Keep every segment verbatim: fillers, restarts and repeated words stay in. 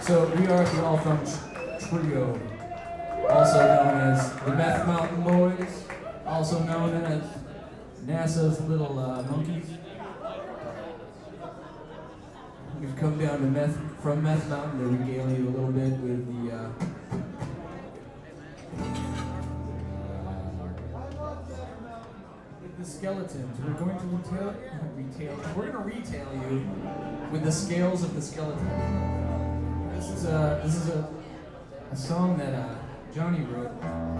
So we are the All Funk Trio, also known as the Meth Mountain Boys, also known as NASA's Little uh, Monkeys. We've come down to Meth from Meth Mountain to regale you a little bit with the uh, with the skeletons. We're going to retail, retail. We're going to retail you with the scales of the skeleton. This is a this is a a song that uh, Johnny wrote.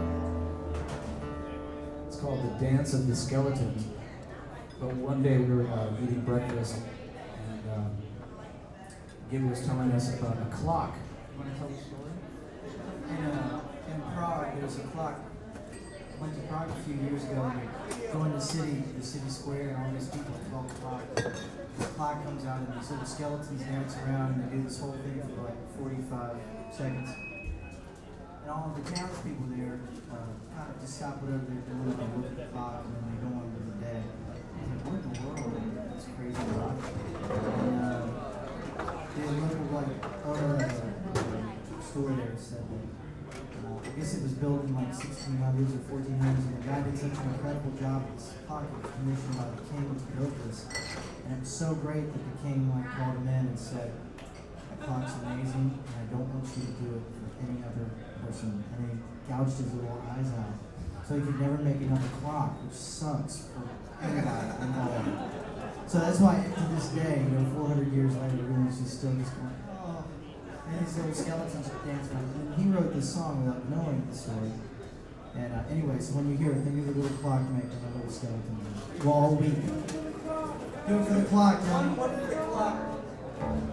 It's called "The Dance of the Skeletons." But one day we were uh, eating breakfast, and um, Gib was telling us about a clock. You want to tell the story? In, uh, in Prague, there's a clock. I went to Prague a few years ago, and you go in the city, the city square, and all these people at twelve o'clock. The clock comes out, and these little skeletons dance around, and they do this whole thing for like forty-five seconds. And all of the townspeople there uh, kind of just stop whatever they're doing, and they look at the clock, and then they go on with the day. And like, what in the world is this crazy clock? And uh, the local like owner of the store there said that uh, I guess it was built in like sixteen hundreds or fourteen hundreds, and the guy did such an incredible job with this clock. It was commissioned by the king to build this. And it was so great that the king like called him in and said, "That clock's amazing, and I don't want you to do it for any other person." And he gouged his little eyes out, so he could never make another clock, which sucks for anybody involved. So that's why to this day, you know, four hundred years later, everyone's just still just going, "Oh." And these little skeletons dance around. And he wrote this song without knowing the story. And uh, anyway, so when you hear it, think of the little clock making a little skeleton. Well, all week. Do it for the clock, Johnny. One for the clock.